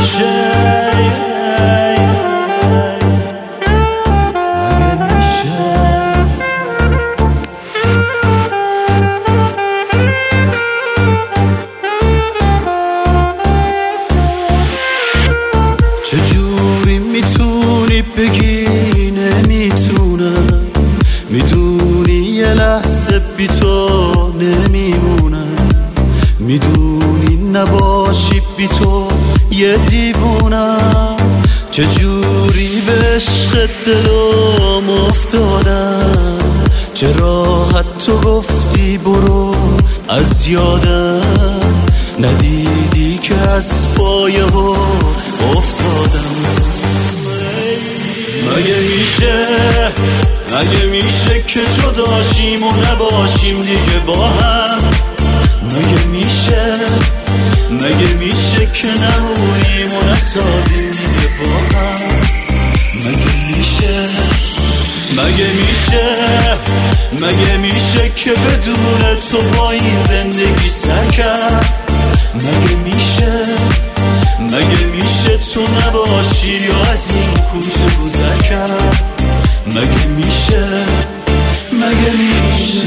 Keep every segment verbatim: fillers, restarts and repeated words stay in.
چجوری میتونی بگی نمیتونم، میدونی یه لحظه بی تو نمیمونم، میدونی نباشی بی تو یه دیوونم. چجوری به عشق دلم افتادم، چه راحت تو گفتی برو از یادم، ندیدی که از پایه ها افتادم. مگه میشه مگه میشه که جداشیم و نباشیم دیگه با هم؟ مگه میشه مگه میشه که نمونیم و نسازیم دیگه با هم؟ مگه میشه مگه میشه مگه میشه که بدون تو با این زندگی سر کرد؟ مگه میشه مگه میشه تو نباشی یا از این کوچه گذر کرد؟ مگه میشه مگه میشه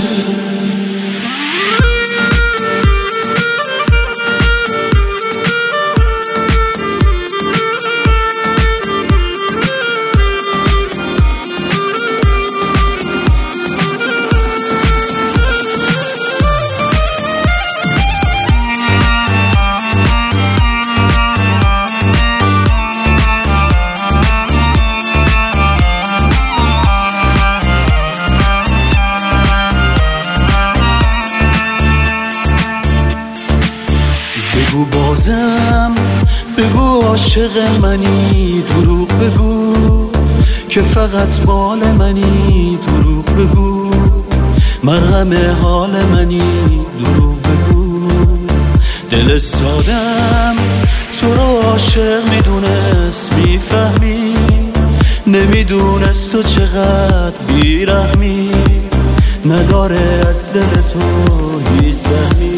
بگو بازم بگو عاشق منی، دروغ بگو که فقط مال منی، دروغ بگو مرهم حال منی، دروغ بگو. دل سادم تو رو عاشق میدونست، میفهمی نمیدونست تو چقدر بیرحمی، نداره از دل تو هیچ سهمی.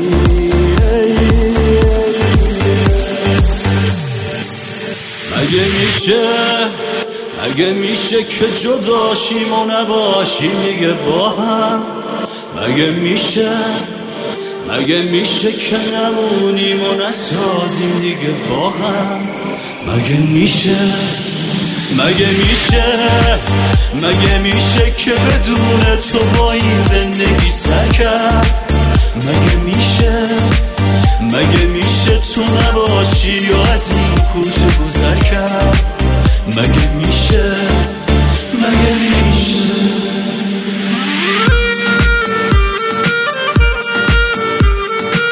مگه میشه مگه میشه که جداشیم و نباشیم دیگه با هم؟ مگه میشه مگه میشه که نمونیم و نسازیم دیگه با هم؟ مگه میشه مگه میشه مگه میشه که بدون تو با این زندگی سر کرد؟ مگه میشه مگه میشه تو نباشی یا از این کوچه گذر کرد؟ مگه میشه مگه میشه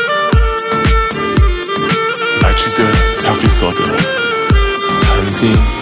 مجید تقی صادق، تنظیم